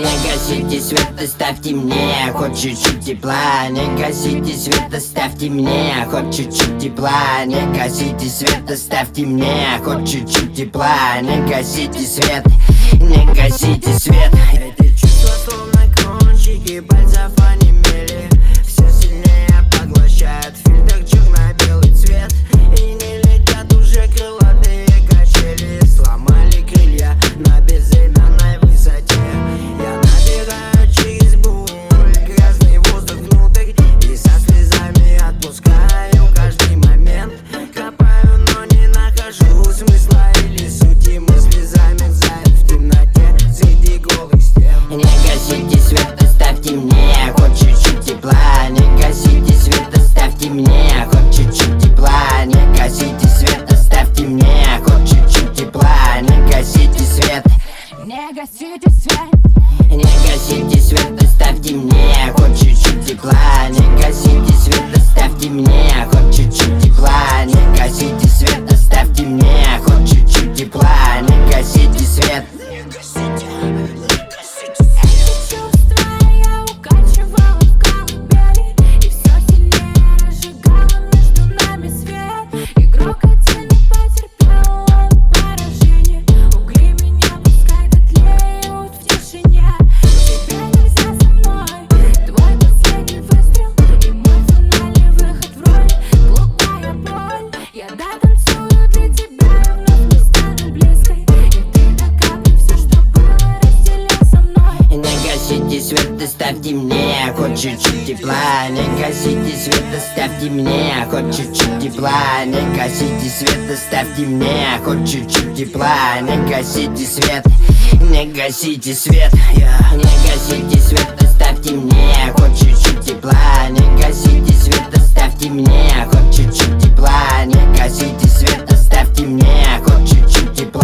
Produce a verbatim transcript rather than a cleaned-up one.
Не гасите свет, оставьте мне хоть чуть-чуть тепла. Не гасите свет, оставьте мне хоть чуть-чуть тепла. Не гасите свет, оставьте мне хоть чуть-чуть тепла. Не гасите свет, не гасите свет. Эти чувства словно кончики пальцев онемели. Все сильнее поглощает фильтр черно-белый цвет. И не летят уже крылатые качели. Сломали крылья на безымянной высоте. Я набираю через боль грязный воздух внутрь и со слезами отпускаю каждый момент. Копаю, но не нахожу смысла или сути. Мысли замерзают в темноте среди голых стен. Не гасите свет, оставьте мне хоть чуть-чуть тепла. Не гасите свет, оставьте мне хоть чуть-чуть тепла. Не гасите свет, оставьте мне хоть чуть-чуть тепла. Не гасите свет, не гасите свет. не гасите свет, оставьте мне хоть чуть-чуть тепла. Не гасите свет, оставьте мне хоть чуть-чуть тепла. Не гасите свет, оставьте мне хоть чуть-чуть тепла. Не гасите свет. Чувства я укачивала в колыбели, и все сильнее разжигала между нами свет. Игрок один не потерпел, он поражение. Угли меня пускай дотлеют в тишине. Тебе нельзя со мной, твой последний выстрел и мой финальный выход в роль. Глупая боль, я дотанцую для тебя, вновь не стану близкой. И ты до капли все, что было, разделил со мной. Не гасите свет, оставьте мне хоть чуть-чуть тепла. Не гасите свет, оставьте мне хоть чуть-чуть тепла. Не гасите свет, оставьте мне хоть чуть-чуть тепла. Не гасите свет, не гасите свет. Не гасите свет, оставьте мне хоть чуть-чуть тепла. Не гасите свет, оставьте мне хоть чуть-чуть тепла. Не гасите свет, оставьте мне хоть чуть-чуть тепла.